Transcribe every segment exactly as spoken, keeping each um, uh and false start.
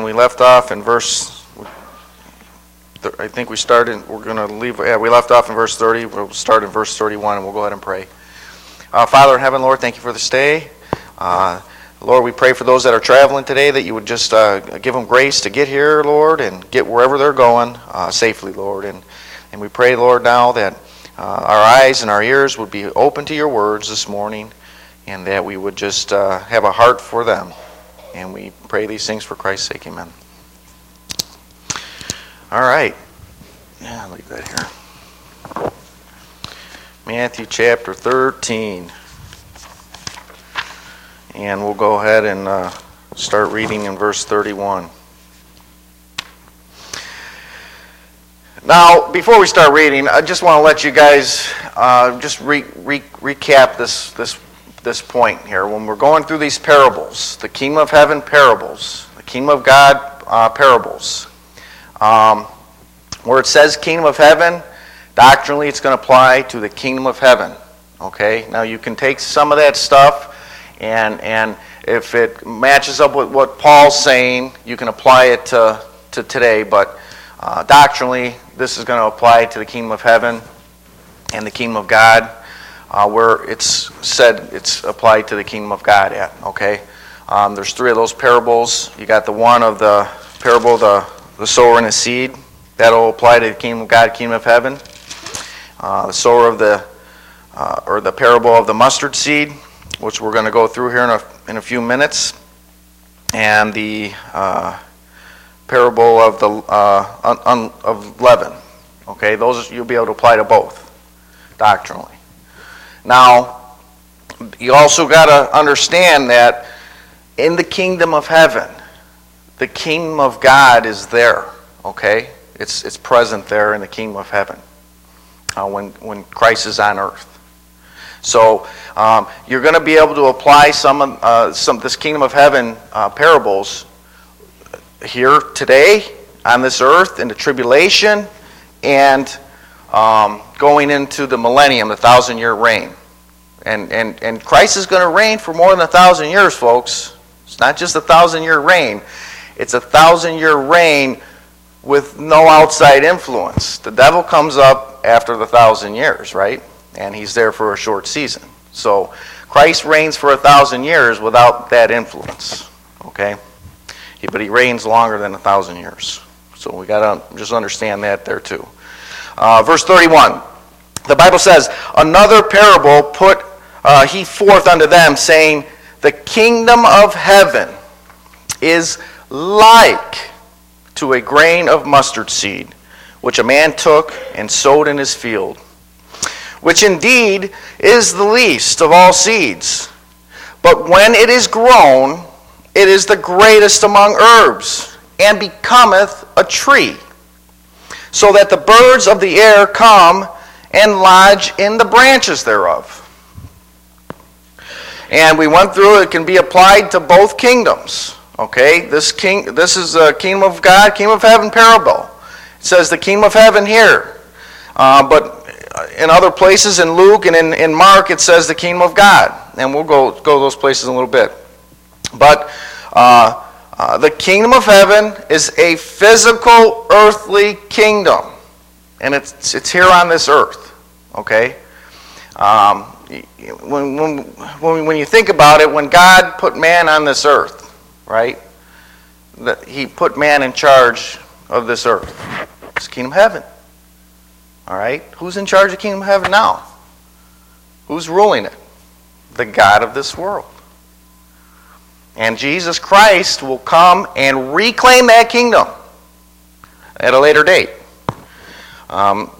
we left off in verse, I think we started, we're going to leave, yeah, we left off in verse thirty. We'll start in verse thirty-one, and we'll go ahead and pray. Uh, Father in heaven, Lord, thank you for this day. Uh, Lord, we pray for those that are traveling today that you would just uh, give them grace to get here, Lord, and get wherever they're going uh, safely, Lord. And, and we pray, Lord, now that uh, our eyes and our ears would be open to your words this morning, and that we would just uh, have a heart for them. And we pray these things for Christ's sake. Amen. All right. Yeah, I'll leave that here. Matthew chapter thirteen. And we'll go ahead and uh, start reading in verse thirty-one. Now, before we start reading, I just want to let you guys uh, just re- re- recap this this this point here. When we're going through these parables, the kingdom of heaven parables, the kingdom of God uh, parables, um, where it says kingdom of heaven, doctrinally it's going to apply to the kingdom of heaven. Okay? Now you can take some of that stuff, and and if it matches up with what Paul's saying, you can apply it to, to today, but uh, doctrinally this is going to apply to the kingdom of heaven and the kingdom of God. Uh, where it's said it's applied to the kingdom of God at, okay? Um, there's three of those parables. You got the one of the parable of the, the sower and the seed. That'll apply to the kingdom of God, kingdom of heaven. Uh, the sower of the, uh, or the parable of the mustard seed, which we're going to go through here in a, in a few minutes. And the uh, parable of the uh, un, un, of leaven, okay? Those you'll be able to apply to both, doctrinally. Now, you also got to understand that in the kingdom of heaven, the kingdom of God is there, okay? It's it's present there in the kingdom of heaven uh, when, when Christ is on earth. So um, you're going to be able to apply some of uh, some this kingdom of heaven uh, parables here today on this earth in the tribulation and Um, going into the millennium, the thousand-year reign. And, and, and Christ is going to reign for more than a thousand years, folks. It's not just a thousand-year reign. It's a thousand-year reign with no outside influence. The devil comes up after the thousand years, right? And he's there for a short season. So Christ reigns for a thousand years without that influence, okay? He, but he reigns longer than a thousand years. So we got to just understand that there too. Uh, verse thirty-one, the Bible says, another parable put uh, he forth unto them, saying, the kingdom of heaven is like to a grain of mustard seed, which a man took and sowed in his field, which indeed is the least of all seeds. But when it is grown, it is the greatest among herbs, and becometh a tree, so that the birds of the air come and lodge in the branches thereof. And we went through, it can be applied to both kingdoms. Okay, this king, this is the kingdom of God, kingdom of heaven parable. It says the kingdom of heaven here. Uh, but in other places, in Luke and in, in Mark, it says the kingdom of God. And we'll go, go to those places in a little bit. But uh, Uh, the kingdom of heaven is a physical, earthly kingdom. And it's it's here on this earth. Okay? Um, when, when, when, when you think about it, when God put man on this earth, right? That he put man in charge of this earth. It's the kingdom of heaven. All right? Who's in charge of the kingdom of heaven now? Who's ruling it? The God of this world. And Jesus Christ will come and reclaim that kingdom at a later date. Um,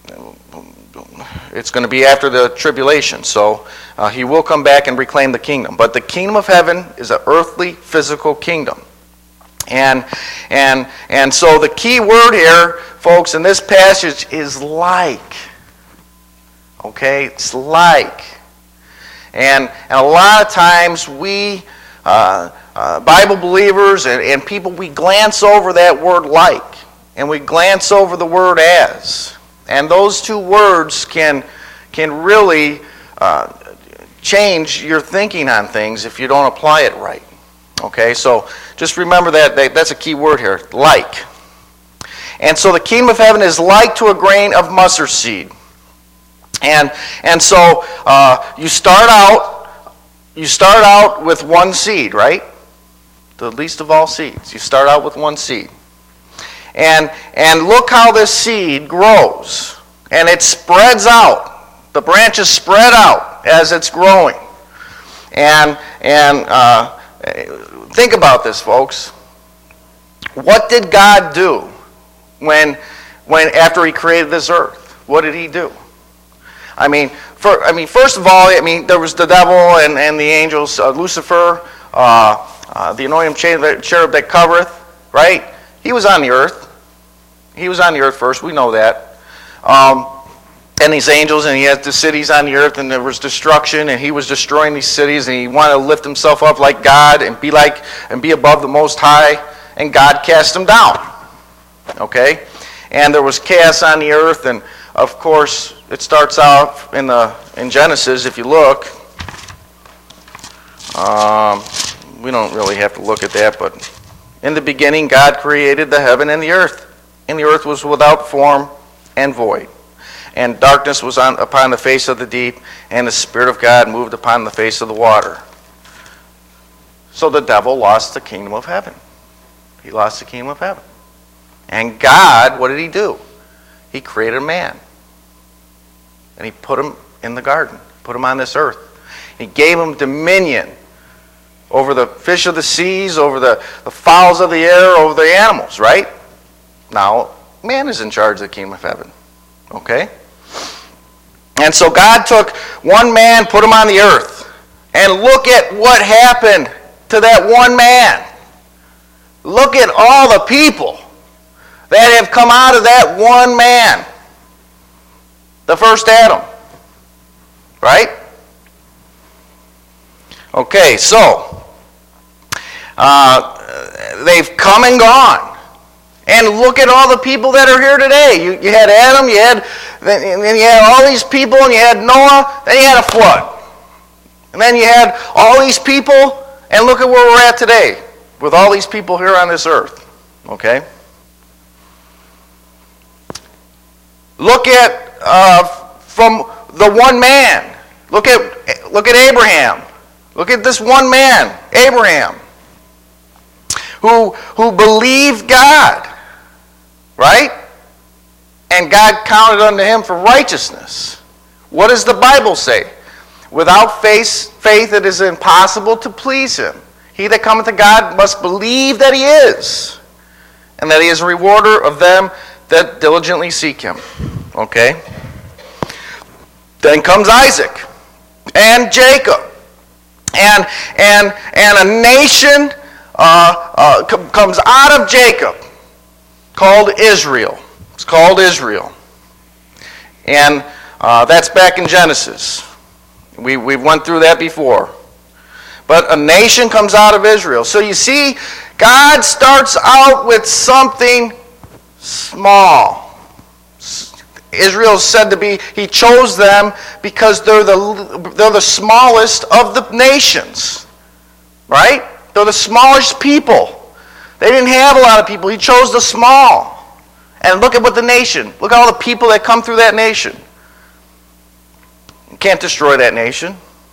it's going to be after the tribulation, so uh, he will come back and reclaim the kingdom. But the kingdom of heaven is an earthly, physical kingdom. And and and so the key word here, folks, in this passage is like. Okay, it's like. And, and a lot of times we Uh, uh, Bible believers and, and people, we glance over that word like, and we glance over the word as. And those two words can, can really uh, change your thinking on things if you don't apply it right. Okay, so just remember that, that that's a key word here, like. And so the kingdom of heaven is like to a grain of mustard seed. And and so uh, you start out you start out with one seed, right? The least of all seeds. You start out with one seed. And and look how this seed grows. And it spreads out. The branches spread out as it's growing. And and uh, think about this, folks. What did God do when when after he created this earth? What did he do? I mean, for, I mean, first of all, I mean, there was the devil and, and the angels, uh, Lucifer, uh, uh, the anointed cherub that covereth, right? He was on the earth. He was on the earth first. We know that. Um, and these angels, and he had the cities on the earth, and there was destruction, and he was destroying these cities, and he wanted to lift himself up like God and be like and be above the Most High, and God cast him down. Okay, and there was chaos on the earth, and of course, it starts out in the in Genesis. If you look, um, we don't really have to look at that, but in the beginning, God created the heaven and the earth, and the earth was without form and void, and darkness was on upon the face of the deep, and the Spirit of God moved upon the face of the water. So the devil lost the kingdom of heaven. He lost the kingdom of heaven, and God, what did he do? He created a man. And he put him in the garden, put him on this earth. He gave him dominion over the fish of the seas, over the, the fowls of the air, over the animals, right? Now, man is in charge of the kingdom of heaven. Okay? And so God took one man, put him on the earth. And look at what happened to that one man. Look at all the people that have come out of that one man. The first Adam. Right? Okay, so uh, they've come and gone. And look at all the people that are here today. You, you had Adam, you had, and then you had all these people, and you had Noah, then you had a flood. And then you had all these people, and look at where we're at today, with all these people here on this earth. Okay? Look at Uh, from the one man. Look at look at Abraham. Look at this one man, Abraham, who who believed God, right? And God counted unto him for righteousness. What does the Bible say? Without faith, faith it is impossible to please him. He that cometh to God must believe that he is, and that he is a rewarder of them that diligently seek him. Okay? Then comes Isaac and Jacob. And and and a nation uh, uh, com- comes out of Jacob called Israel. It's called Israel. And uh, that's back in Genesis. We, we went through that before. But a nation comes out of Israel. So you see, God starts out with something small. Israel is said to be, he chose them because they're the, they're the smallest of the nations. Right? They're the smallest people. They didn't have a lot of people. He chose the small. And look at what the nation, look at all the people that come through that nation. You can't destroy that nation.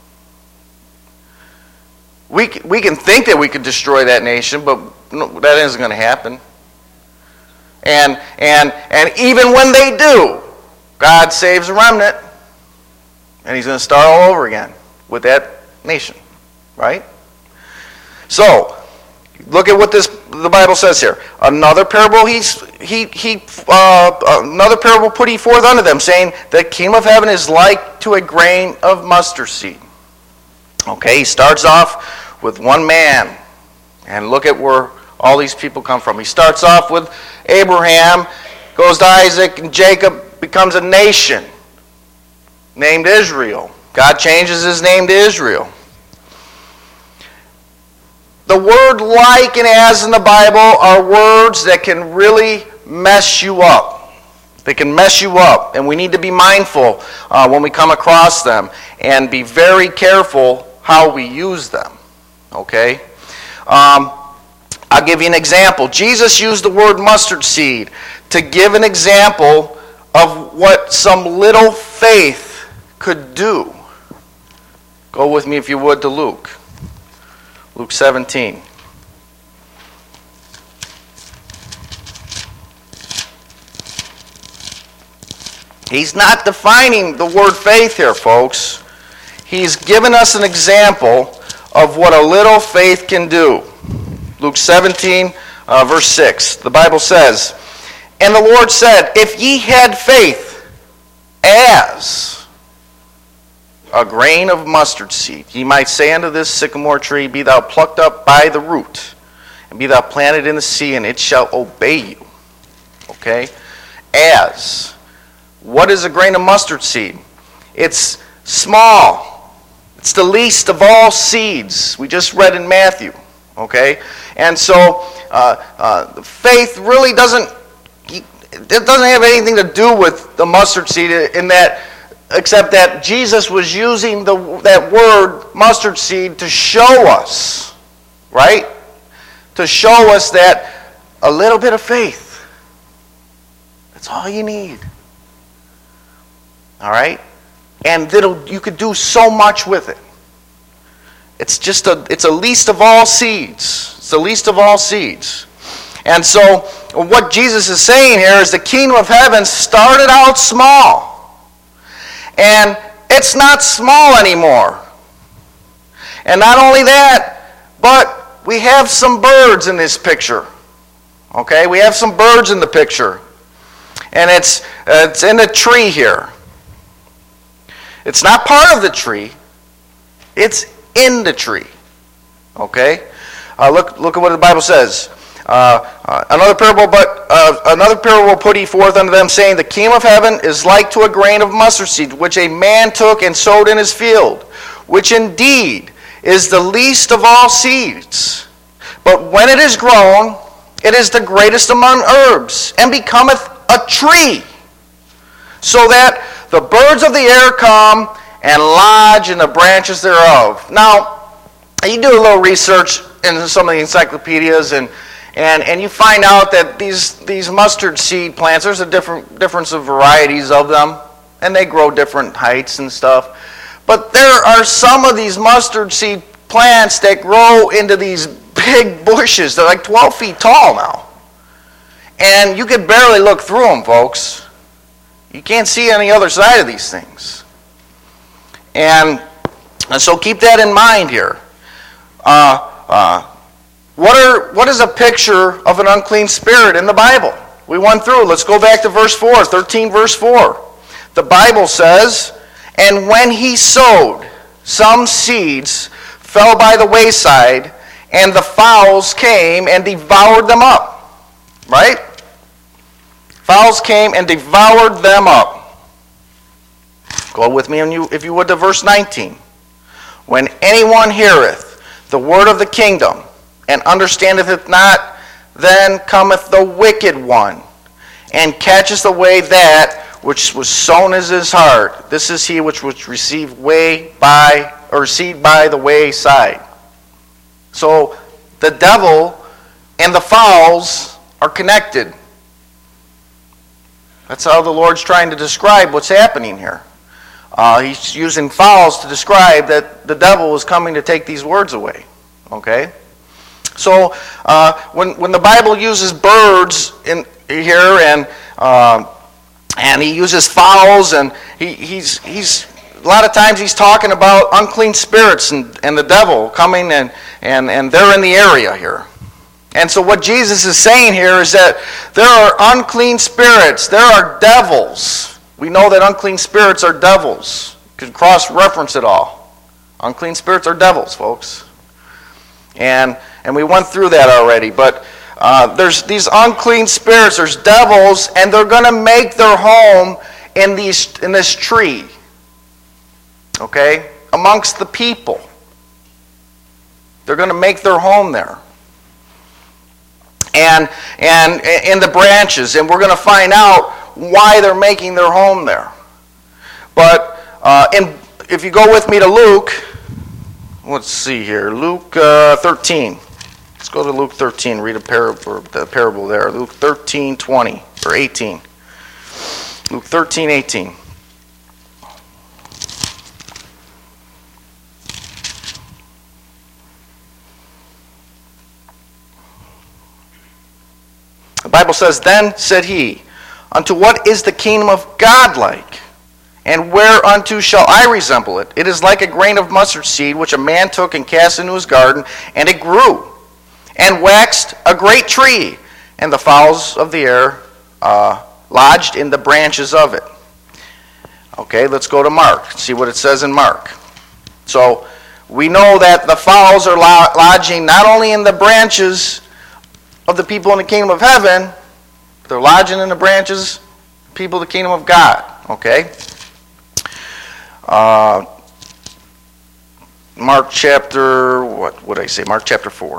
We, we can think that we could destroy that nation, but no, that isn't going to happen. And, and, and even when they do, God saves a remnant, and he's going to start all over again with that nation, right? So, look at what this the Bible says here. Another parable he's he he uh, another parable put he forth unto them, saying, the kingdom of heaven is like to a grain of mustard seed. Okay, he starts off with one man, and look at where all these people come from. He starts off with Abraham, goes to Isaac, and Jacob becomes a nation named Israel. God changes his name to Israel. The word like and as in the Bible are words that can really mess you up. They can mess you up, and we need to be mindful uh, when we come across them and be very careful how we use them. Okay? Um, I'll give you an example. Jesus used the word mustard seed to give an example of what some little faith could do. Go with me, if you would, to Luke. Luke seventeen. He's not defining the word faith here, folks. He's given us an example of what a little faith can do. Luke seventeen, uh, verse six. The Bible says, "And the Lord said, if ye had faith as a grain of mustard seed, ye might say unto this sycamore tree, be thou plucked up by the root, and be thou planted in the sea, and it shall obey you." Okay? As. What is a grain of mustard seed? It's small. It's the least of all seeds. We just read in Matthew. Okay? And so, uh, uh, faith really doesn't, it doesn't have anything to do with the mustard seed in that, except that Jesus was using the, that word mustard seed to show us, right? To show us that a little bit of faith, that's all you need. All right? And that'll, you could do so much with it. It's just a, it's a least of all seeds. It's the least of all seeds. And so, what Jesus is saying here is the kingdom of heaven started out small. And it's not small anymore. And not only that, but we have some birds in this picture. Okay? We have some birds in the picture. And it's, uh, it's in a tree here. It's not part of the tree. It's in the tree. Okay? Uh, look, look at what the Bible says. Uh, uh, another parable, but uh, another parable put he forth unto them, saying, the kingdom of heaven is like to a grain of mustard seed, which a man took and sowed in his field, which indeed is the least of all seeds. But when it is grown, it is the greatest among herbs, and becometh a tree, so that the birds of the air come and lodge in the branches thereof. Now, you do a little research in some of the encyclopedias, and and, and you find out that these these mustard seed plants, there's a different difference of varieties of them, and they grow different heights and stuff. But there are some of these mustard seed plants that grow into these big bushes. They're like twelve feet tall now. And you can barely look through them, folks. You can't see on the other side of these things. And, and so keep that in mind here. Uh, uh, what are what is a picture of an unclean spirit in the Bible? We went through. Let's go back to verse four, thirteen verse four. The Bible says, and when he sowed, some seeds fell by the wayside, and the fowls came and devoured them up. Right? Fowls came and devoured them up. Go with me, if you would, to verse nineteen. When anyone heareth the word of the kingdom, and understandeth it not, then cometh the wicked one, and catcheth away that which was sown in his heart. This is he which was received way by, or seed by the wayside. So the devil and the fowls are connected. That's how the Lord's trying to describe what's happening here. Uh, he's using fowls to describe that the devil is coming to take these words away. Okay? So uh, when when the Bible uses birds in here, and uh, and he uses fowls, and he, he's he's a lot of times he's talking about unclean spirits and, and the devil coming, and, and, and they're in the area here. And so what Jesus is saying here is that there are unclean spirits, there are devils. We know that unclean spirits are devils. You can cross-reference it all. Unclean spirits are devils, folks. And and we went through that already. But uh, there's these unclean spirits, there's devils, and they're going to make their home in these in this tree. Okay? Amongst the people. They're going to make their home there. And and in the branches, and we're going to find out why they're making their home there. But uh, in, if you go with me to Luke, let's see here, Luke uh, thirteen. Let's go to Luke thirteen, read a parable, the parable there. Luke thirteen, twenty, or eighteen. Luke thirteen, eighteen. The Bible says, "Then said he, unto what is the kingdom of God like? And whereunto shall I resemble it? It is like a grain of mustard seed, which a man took and cast into his garden, and it grew, and waxed a great tree, and the fowls of the air uh, lodged in the branches of it." Okay, let's go to Mark, see what it says in Mark. So, we know that the fowls are lodging not only in the branches of the people in the kingdom of heaven, but they're lodging in the branches of the people of the kingdom of God. Okay? Uh, Mark chapter, what would I say? Mark chapter four.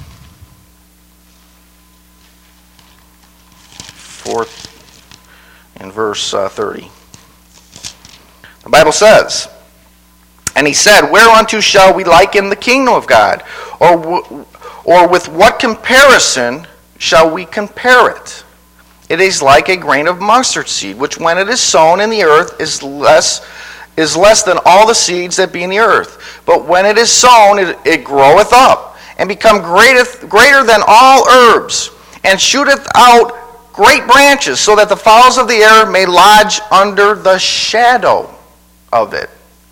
Fourth in verse uh, thirty. The Bible says, "And he said, whereunto shall we liken the kingdom of God? Or, w- or with what comparison shall we compare it? It is like a grain of mustard seed, which when it is sown in the earth is less is less than all the seeds that be in the earth. But when it is sown, it, it groweth up, and become greateth, greater than all herbs, and shooteth out great branches, so that the fowls of the air may lodge under the shadow of it."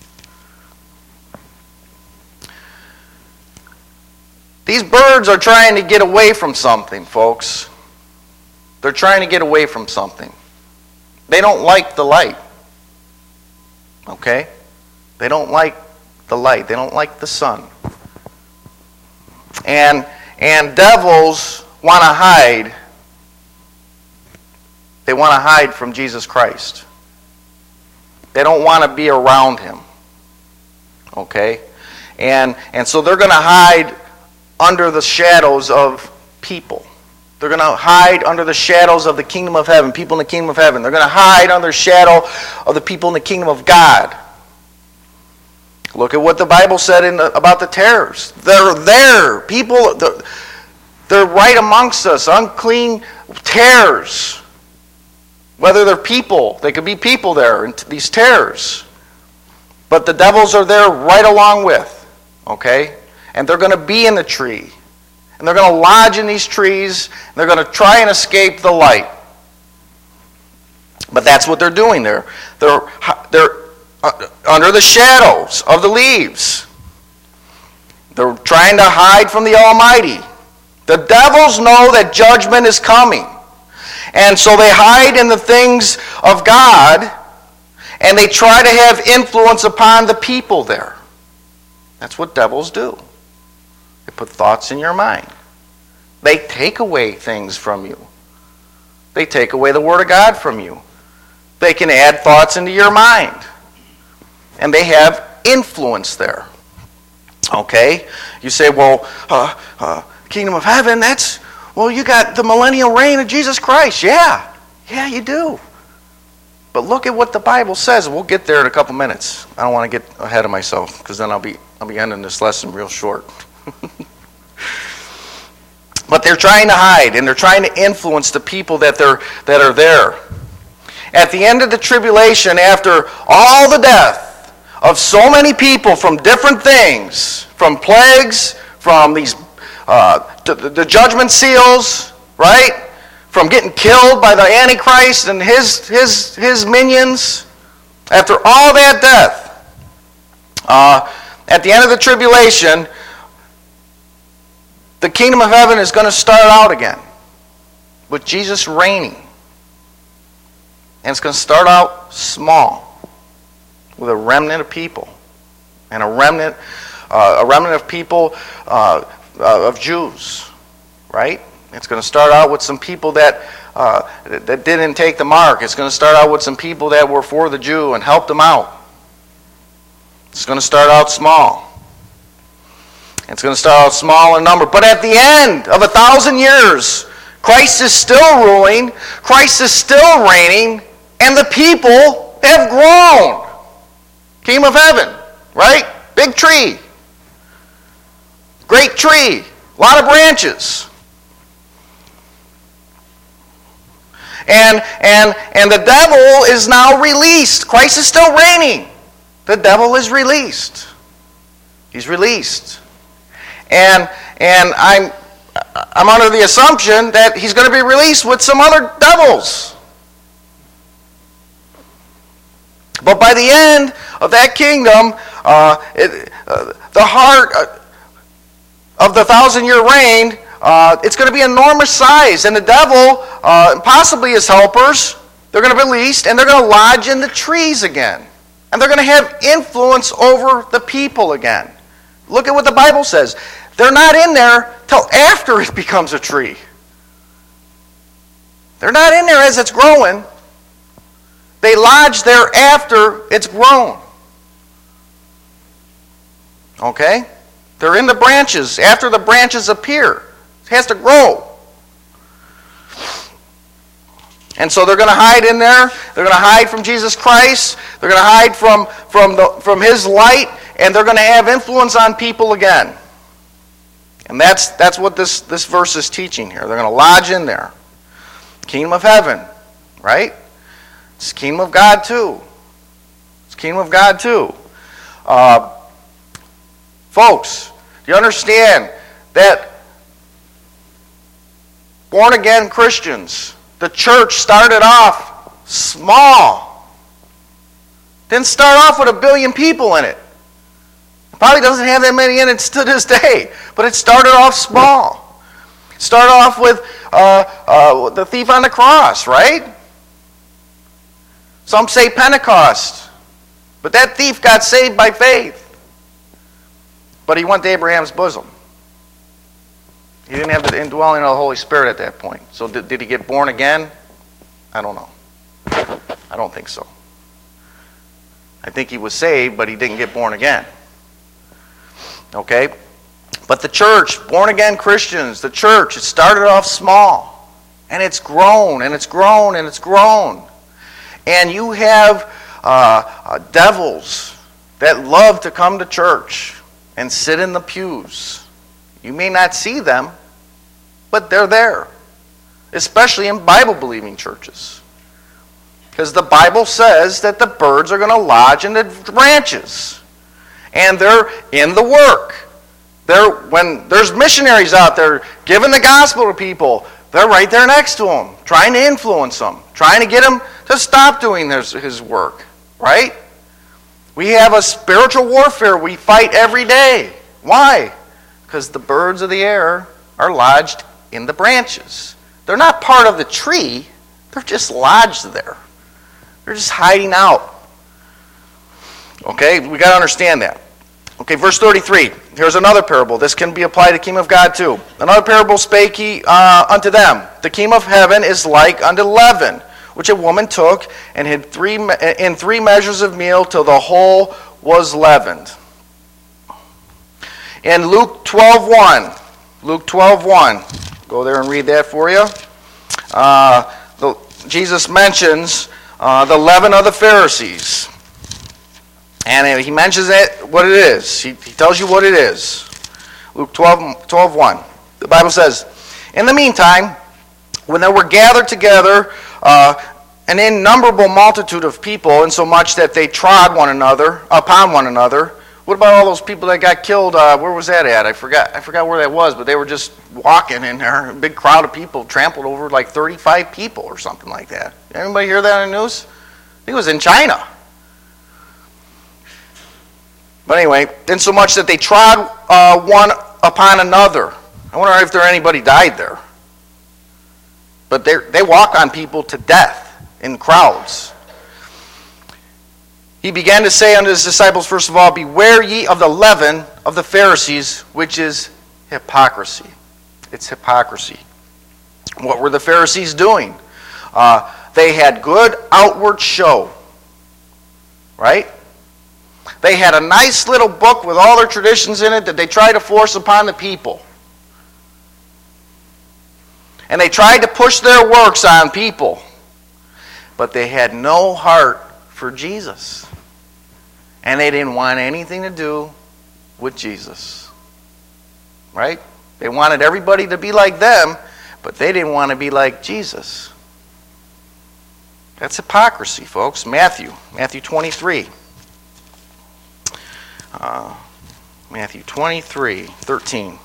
These birds are trying to get away from something, folks. They're trying to get away from something. They don't like the light. Okay? They don't like the light. They don't like the sun. And and devils want to hide. They want to hide from Jesus Christ. They don't want to be around him. Okay? And and so they're going to hide under the shadows of people. They're going to hide under the shadows of the kingdom of heaven, people in the kingdom of heaven. They're going to hide under the shadow of the people in the kingdom of God. Look at what the Bible said in the, about the tares. They're there. People, they're, they're right amongst us. Unclean tares. Whether they're people, they could be people there, and these tares. But the devils are there right along with. Okay? And they're going to be in the tree. And they're going to lodge in these trees. And they're going to try and escape the light. But that's what they're doing there. They're, they're under the shadows of the leaves. They're trying to hide from the Almighty. The devils know that judgment is coming. And so they hide in the things of God. And they try to have influence upon the people there. That's what devils do. They put thoughts in your mind. They take away things from you. They take away the Word of God from you. They can add thoughts into your mind. And they have influence there. Okay? You say, well, uh, uh, kingdom of heaven, that's, well, you got the millennial reign of Jesus Christ. Yeah. Yeah, you do. But look at what the Bible says. We'll get there in a couple minutes. I don't want to get ahead of myself, because then I'll be I'll be ending this lesson real short. But they're trying to hide, and they're trying to influence the people that they're that are there. At the end of the tribulation, after all the death of so many people from different things, from plagues, from these uh, the, the judgment seals, right? From getting killed by the Antichrist and his his his minions, after all that death, uh, at the end of the tribulation, the kingdom of heaven is going to start out again with Jesus reigning. And it's going to start out small with a remnant of people. And a remnant, uh, a remnant of people, uh, uh, of Jews, right? It's going to start out with some people that, uh, that didn't take the mark. It's going to start out with some people that were for the Jew and helped them out. It's going to start out small. It's going to start out small in number. But at the end of a thousand years, Christ is still ruling. Christ is still reigning. And the people have grown. Kingdom of heaven, right? Big tree. Great tree. A lot of branches. And, and, and the devil is now released. Christ is still reigning. The devil is released. He's released. And, and I'm, I'm under the assumption that he's going to be released with some other devils. But by the end of that kingdom, uh, it, uh, the heart of the thousand-year reign, uh, it's going to be enormous size. And the devil, uh, possibly his helpers, they're going to be released, and they're going to lodge in the trees again. And they're going to have influence over the people again. Look at what the Bible says. They're not in there till after it becomes a tree. They're not in there as it's growing. They lodge there after it's grown. Okay? They're in the branches after the branches appear. It has to grow. And so they're going to hide in there. They're going to hide from Jesus Christ. They're going to hide from, from, the, from His light. And they're going to have influence on people again. And that's, that's what this, this verse is teaching here. They're going to lodge in there. Kingdom of heaven. Right? It's the kingdom of God too. It's the kingdom of God too. Uh, folks, do you understand that born-again Christians, the church started off small. Didn't start off with a billion people in it. Probably doesn't have that many in it to this day. But it started off small. It started off with uh, uh, the thief on the cross, right? Some say Pentecost. But that thief got saved by faith. But he went to Abraham's bosom. He didn't have the indwelling of the Holy Spirit at that point. So did, did he get born again? I don't know. I don't think so. I think he was saved, but he didn't get born again. Okay? But the church, born-again Christians, the church, it started off small. And it's grown, and it's grown, and it's grown. And you have uh, uh, devils that love to come to church and sit in the pews. You may not see them, but they're there. Especially in Bible-believing churches. Because the Bible says that the birds are going to lodge in the branches. And they're in the work. They're, when there's missionaries out there giving the gospel to people, they're right there next to them, trying to influence them, trying to get them to stop doing his, his work. Right? We have a spiritual warfare we fight every day. Why? Because the birds of the air are lodged in the branches. They're not part of the tree. They're just lodged there. They're just hiding out. Okay, we got to understand that. Okay, verse thirty-three. Here's another parable. This can be applied to the kingdom of God too. Another parable spake he uh, unto them. The kingdom of heaven is like unto leaven, which a woman took and hid three in three measures of meal till the whole was leavened. In Luke twelve one, Luke twelve one, go there and read that for you. Uh, the, Jesus mentions uh, the leaven of the Pharisees. And he mentions it, what it is. He, he tells you what it is. Luke twelve one. The Bible says, in the meantime, when they were gathered together, uh, an innumerable multitude of people, insomuch that they trod one another, upon one another. What about all those people that got killed? Uh, where was that at? I forgot. I forgot where that was, but they were just walking in there. A big crowd of people trampled over like thirty-five people or something like that. Anybody hear that on the news? I think it was in China. But anyway, insomuch that they trod uh, one upon another. I wonder if there anybody died there. But they they walk on people to death in crowds. He began to say unto his disciples, first of all, beware ye of the leaven of the Pharisees, which is hypocrisy. It's hypocrisy. What were the Pharisees doing? Uh, they had good outward show. Right? They had a nice little book with all their traditions in it that they tried to force upon the people. And they tried to push their works on people. But they had no heart for Jesus. And they didn't want anything to do with Jesus. Right? They wanted everybody to be like them, but they didn't want to be like Jesus. That's hypocrisy, folks. Matthew, Matthew twenty-three. Uh, Matthew twenty-three, thirteen.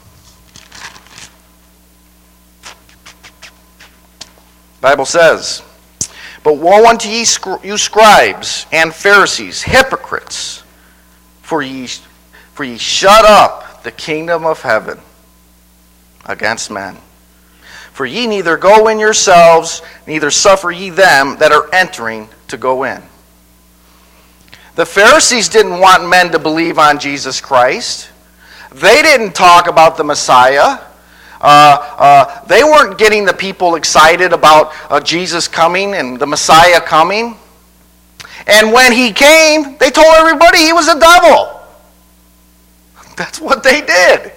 Bible says, "But woe unto ye, you scribes and Pharisees, hypocrites, for ye, for ye shut up the kingdom of heaven against men. For ye neither go in yourselves, neither suffer ye them that are entering to go in." The Pharisees didn't want men to believe on Jesus Christ. They didn't talk about the Messiah. Uh, uh, they weren't getting the people excited about uh, Jesus coming and the Messiah coming. And when he came, they told everybody he was a devil. That's what they did.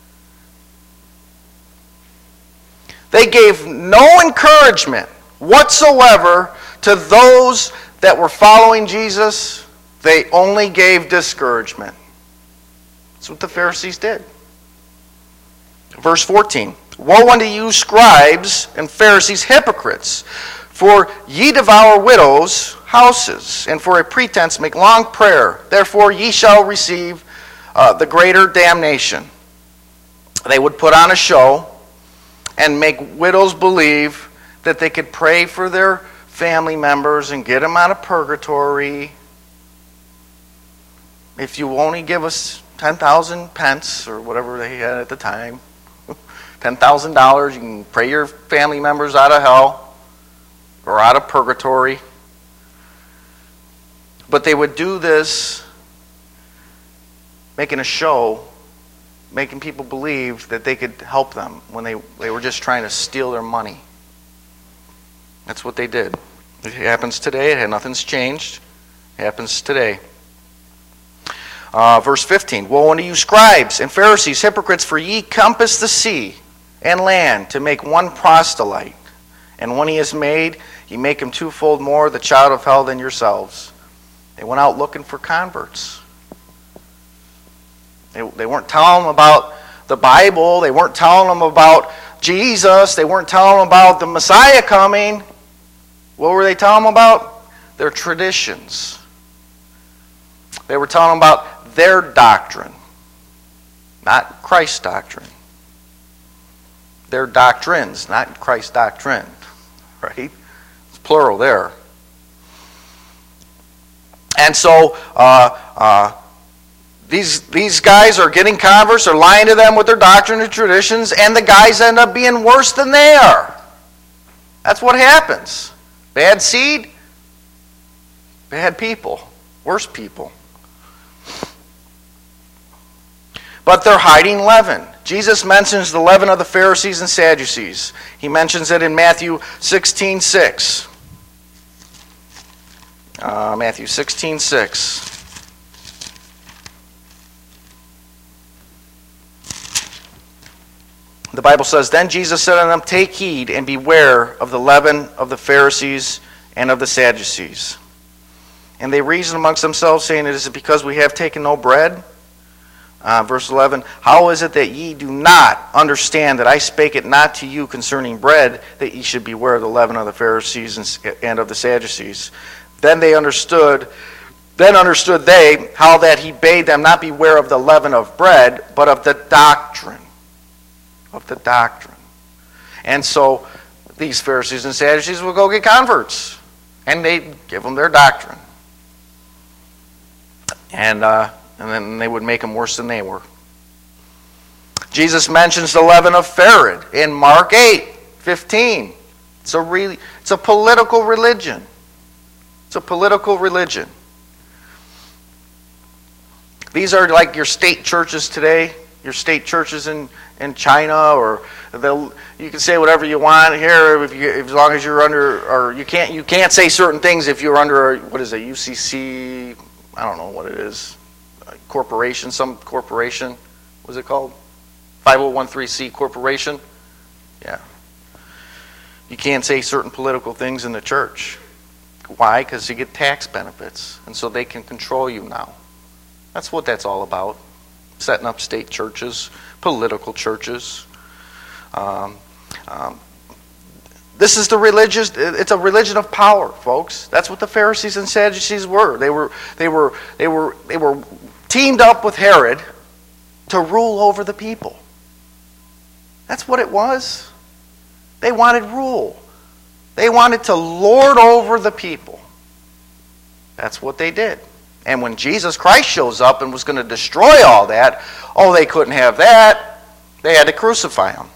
They gave no encouragement whatsoever to those that were following Jesus. They only gave discouragement. That's what the Pharisees did. Verse fourteen. "Woe unto you, scribes and Pharisees, hypocrites! For ye devour widows' houses, and for a pretense make long prayer. Therefore ye shall receive uh, the greater damnation." They would put on a show and make widows believe that they could pray for their family members and get them out of purgatory. If you only give us ten thousand pence, or whatever they had at the time, ten thousand dollars, you can pray your family members out of hell or out of purgatory. But they would do this making a show, making people believe that they could help them when they, they were just trying to steal their money. That's what they did. It happens today. It, nothing's changed. It happens today. Uh, verse fifteen. "Woe unto you, scribes and Pharisees, hypocrites, for ye compass the sea and land to make one proselyte. And when he is made, ye make him twofold more the child of hell than yourselves." They went out looking for converts. They, they weren't telling them about the Bible. They weren't telling them about Jesus. They weren't telling them about the Messiah coming. What were they telling them about? Their traditions. They were telling them about their doctrine, not Christ's doctrine. Their doctrines, not Christ's doctrine. Right? It's plural there. And so uh, uh, these, these guys are getting converts, they're lying to them with their doctrine and traditions, and the guys end up being worse than they are. That's what happens. Bad seed, bad people, worse people. But they're hiding leaven. Jesus mentions the leaven of the Pharisees and Sadducees. He mentions it in Matthew sixteen six. Uh, Matthew sixteen six. The Bible says, "Then Jesus said unto them, Take heed and beware of the leaven of the Pharisees and of the Sadducees. And they reasoned amongst themselves, saying, It is because we have taken no bread." Uh, verse eleven, "How is it that ye do not understand that I spake it not to you concerning bread, that ye should beware of the leaven of the Pharisees and, and of the Sadducees? Then they understood, then understood they how that he bade them not beware of the leaven of bread, but of the doctrine." Of the doctrine. And so these Pharisees and Sadducees will go get converts, and they give them their doctrine. And uh, and then they would make them worse than they were. Jesus mentions the leaven of Herod in Mark eight fifteen. It's a really, it's a political religion. It's a political religion. These are like your state churches today, your state churches in, in China, or they'll, you can say whatever you want here if you, as long as you're under, or you can't you can't say certain things if you're under, what is it, U C C, I don't know what it is, a corporation, some corporation, what's it called? five oh one c corporation? Yeah. You can't say certain political things in the church. Why? Because you get tax benefits, and so they can control you now. That's what that's all about. Setting up state churches, political churches. Um, um, this is the religious, it's a religion of power, folks. That's what the Pharisees and Sadducees were. They were, they were, they were, they were teamed up with Herod to rule over the people. That's what it was. They wanted rule. They wanted to lord over the people. That's what they did. And when Jesus Christ shows up and was going to destroy all that, oh, they couldn't have that. They had to crucify him.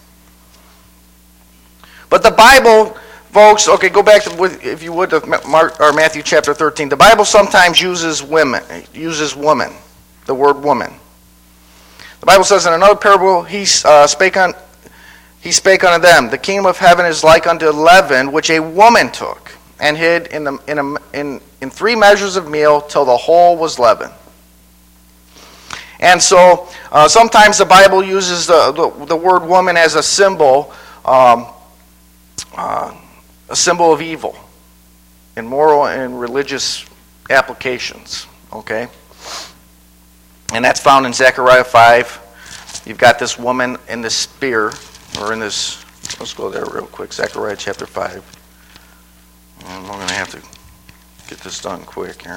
But the Bible, folks, okay, go back to, if you would, to Mark, or Matthew chapter thirteen. The Bible sometimes uses women, uses woman, the word woman. The Bible says in another parable, he uh, spake on, he spake unto them, the kingdom of heaven is like unto leaven, which a woman took and hid in the in a, in in three measures of meal till the whole was leavened. And so uh, sometimes the Bible uses the, the the word woman as a symbol, um, uh, a symbol of evil, in moral and religious applications. Okay, and that's found in Zechariah five. You've got this woman in this spear, or in this. Let's go there real quick. Zechariah chapter five. I'm going to have to get this done quick here.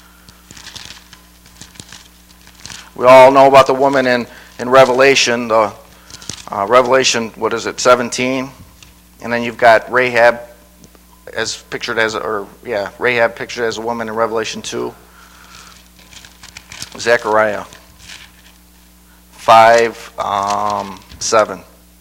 We all know about the woman in, in Revelation, the uh, Revelation, what is it, seventeen? And then you've got Rahab as pictured as, a, or yeah, Rahab pictured as a woman in Revelation two. Zechariah five, um, seven.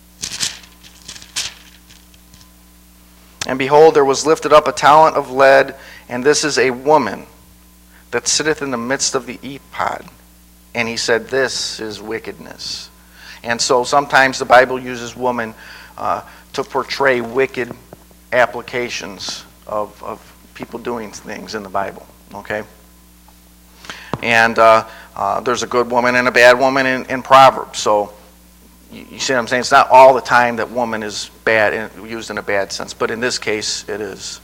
And behold, there was lifted up a talent of lead, and this is a woman that sitteth in the midst of the ephod. And he said, this is wickedness. And so sometimes the Bible uses woman uh, to portray wicked applications of, of people doing things in the Bible. Okay? And uh, uh, there's a good woman and a bad woman in, in Proverbs. So you, you see what I'm saying? It's not all the time that woman is bad and used in a bad sense, but in this case it is.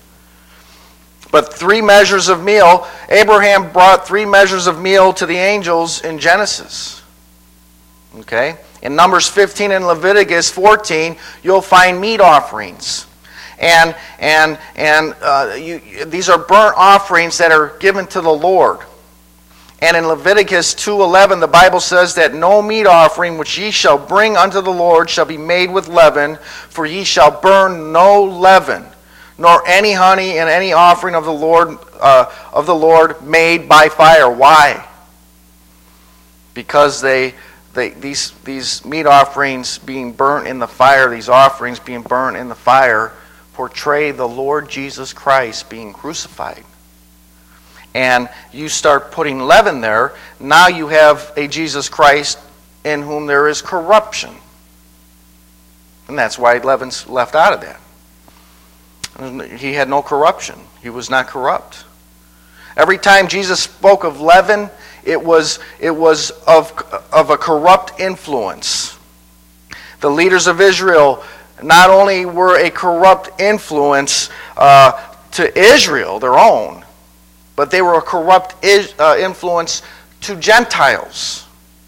But three measures of meal, Abraham brought three measures of meal to the angels in Genesis. Okay? In Numbers fifteen and Leviticus fourteen, you'll find meat offerings. And and and uh, you, these are burnt offerings that are given to the Lord. And in Leviticus two eleven, the Bible says that no meat offering which ye shall bring unto the Lord shall be made with leaven, for ye shall burn no leaven, nor any honey in any offering of the Lord uh, of the Lord made by fire. Why? Because they they these these meat offerings being burnt in the fire, these offerings being burnt in the fire, portray the Lord Jesus Christ being crucified. And you start putting leaven there, now you have a Jesus Christ in whom there is corruption. And that's why leaven's left out of that. He had no corruption. He was not corrupt. Every time Jesus spoke of leaven, it was, it was of, of a corrupt influence. The leaders of Israel not only were a corrupt influence uh, to Israel, their own, but they were a corrupt influence to Gentiles.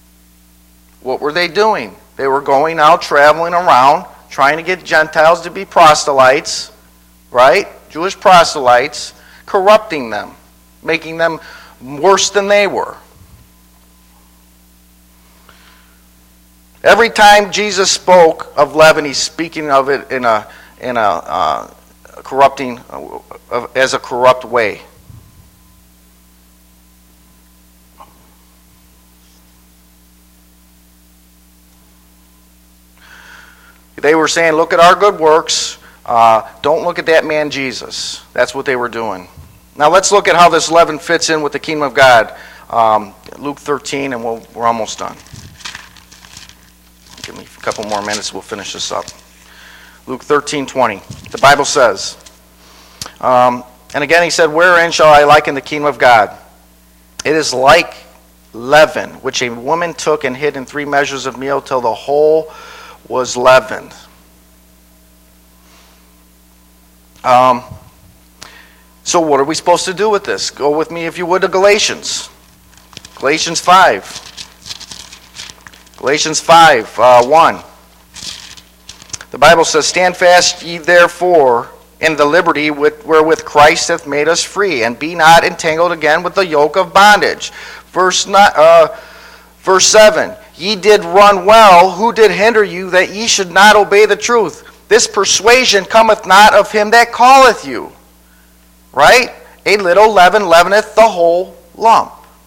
What were they doing? They were going out, traveling around, trying to get Gentiles to be proselytes, right? Jewish proselytes, corrupting them, making them worse than they were. Every time Jesus spoke of leaven, he's speaking of it in a in a uh, corrupting, uh, as a corrupt way. They were saying, look at our good works. Uh, don't look at that man Jesus. That's what they were doing. Now let's look at how this leaven fits in with the kingdom of God. Um, Luke thirteen, and we'll, we're almost done. Give me a couple more minutes, we'll finish this up. Luke thirteen twenty. The Bible says, um, and again he said, wherein shall I liken the kingdom of God? It is like leaven, which a woman took and hid in three measures of meal till the whole was leavened. Um, so what are we supposed to do with this? Go with me, if you would, to Galatians. Galatians five. Galatians five, uh, one. The Bible says, "Stand fast ye therefore in the liberty with, wherewith Christ hath made us free, and be not entangled again with the yoke of bondage." Verse, not, uh, verse seven, "Ye did run well, who did hinder you, that ye should not obey the truth? This persuasion cometh not of him that calleth you." Right? "A little leaven leaveneth the whole lump."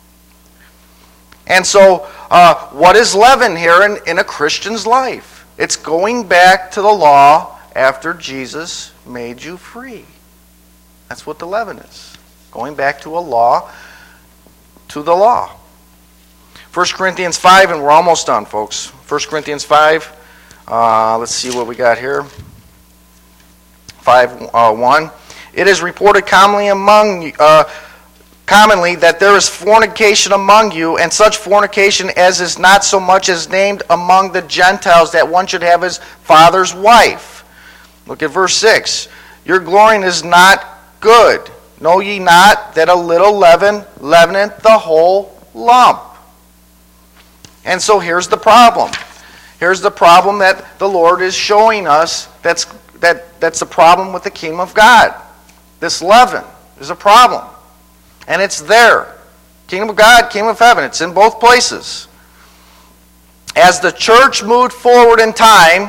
And so, uh, what is leaven here in, in a Christian's life? It's going back to the law after Jesus made you free. That's what the leaven is. Going back to a law, to the law. First Corinthians five, and we're almost done, folks. First Corinthians five, uh, let's see what we got here. five, one. "It is reported commonly among uh, commonly that there is fornication among you, and such fornication as is not so much as named among the Gentiles, that one should have his father's wife." Look at verse six. "Your glorying is not good. Know ye not that a little leaven leaveneth the whole lump?" And so here's the problem. Here's the problem that the Lord is showing us. That's that that's the problem with the kingdom of God. This leaven is a problem. And it's there. Kingdom of God, kingdom of heaven. It's in both places. As the church moved forward in time,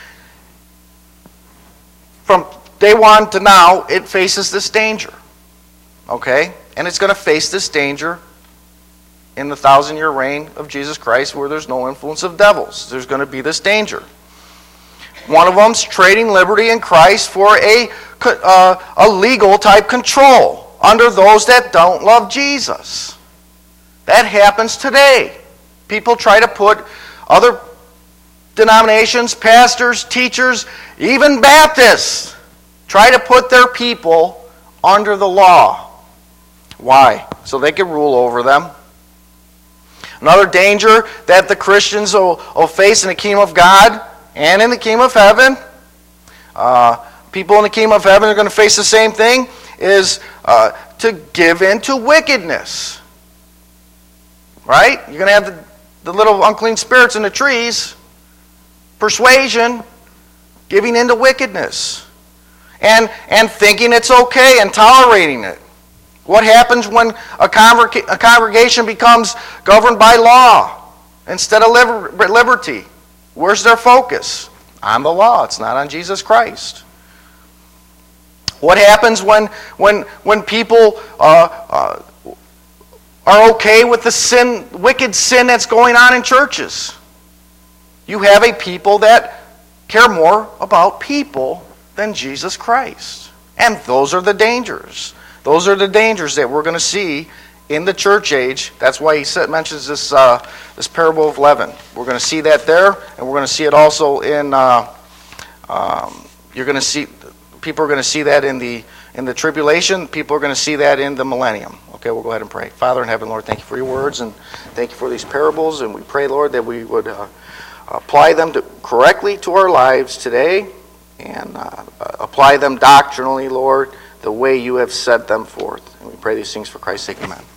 from day one to now, it faces this danger. Okay? And it's going to face this danger in the thousand-year reign of Jesus Christ, where there's no influence of devils. There's going to be this danger. One of them's trading liberty in Christ for a, uh, a legal type control under those that don't love Jesus. That happens today. People try to put other denominations, pastors, teachers, even Baptists, try to put their people under the law. Why? So they can rule over them. Another danger that the Christians will, will face in the kingdom of God and in the kingdom of heaven, uh, people in the kingdom of heaven are going to face the same thing, is uh, to give in to wickedness. Right? You're going to have the, the little unclean spirits in the trees, persuasion, giving into wickedness, and, and thinking it's okay and tolerating it. What happens when a, congreg- a congregation becomes governed by law instead of liber- liberty? Where's their focus? On the law. It's not on Jesus Christ. What happens when when when people uh, uh, are okay with the sin, wicked sin that's going on in churches? You have a people that care more about people than Jesus Christ. And those are the dangers. Those are the dangers that we're going to see in the church age. That's why he said, mentions this uh, this parable of leaven. We're going to see that there, and we're going to see it also in. Uh, um, you're going to see people are going to see that in the in the tribulation. People are going to see that in the millennium. Okay, we'll go ahead and pray. Father in heaven, Lord, thank you for your words, and thank you for these parables. And we pray, Lord, that we would uh, apply them to, correctly to our lives today, and uh, apply them doctrinally, Lord, the way you have set them forth. And we pray these things for Christ's sake. Amen.